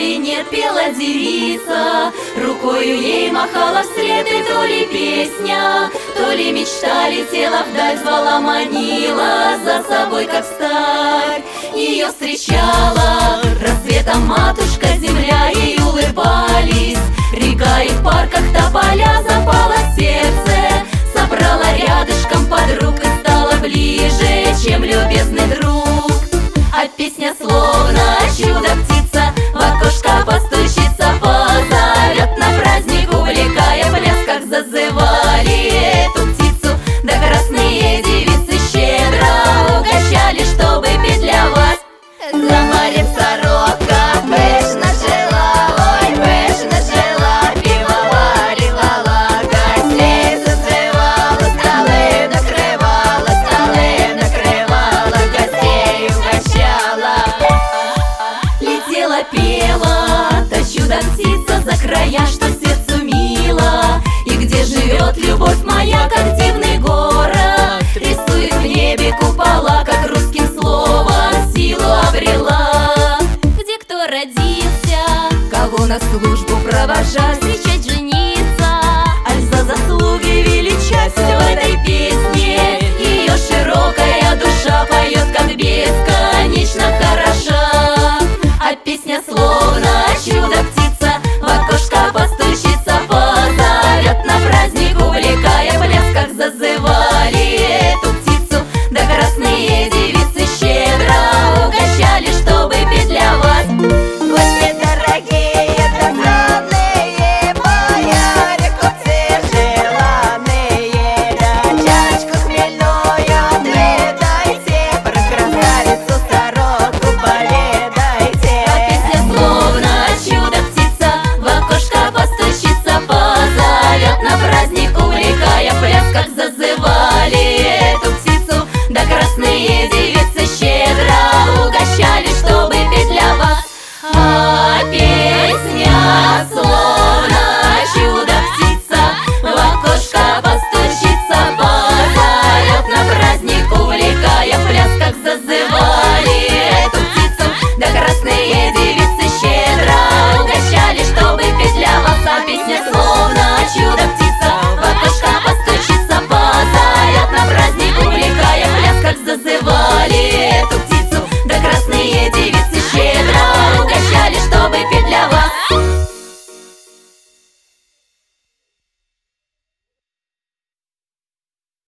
ли нет, пела девица. Рукою ей махала вслед, и то ли песня, то ли мечта летела вдаль, звала, манила за собой, как встарь. Ее встречала рассветом матушка земля, ей улыбались река, и в парках тополя. Запало в сердце, собрала рядышком подруг и стала ближе, чем любезный друг. А песня словно чудо-птица в окошко постучится, позовет на праздник, увлекая в пляс, как зазывали эту птицу. Да красные девицы щедро угощали, чтобы петь для вас. За морем сорока пышно жила, ой, пышно жила, пиво варила, гостей зазывала, столы накрывала, гостей угощала. Летела, пела та чудо-птица за края, что сердцу мило, и где живет любовь моя, как дивный город. Рисует в небе купола, как русским словом силу обрела. Где кто родился, кого на службу провожать, встречать, жениться, аль за заслуги величать. Все в этой песне ее широкая душа поет, как бесконечно хороша. А песня словно чудо-птица в окошко постучится, позовет на праздник, увлекая в пляс, как зазывали эту птицу. Да красные девицы щедро угощали, чтобы петь для вас. Гости дорогие, да славные, бояре, купцы желанные, да чашку хмельную отведайте, про красавицу сороку поведайте. А песня словно чудо-птица в окошко постучится, позовет на праздник, увлекая в пляс, как зазывали эту птицу. Да красные девицы щедро угощали, чтобы петь для вас. А песня словно чудо-птица в окошко постучится, позовет на праздник, увлекая в пляс, как зазывали эту птицу. Да красные девицы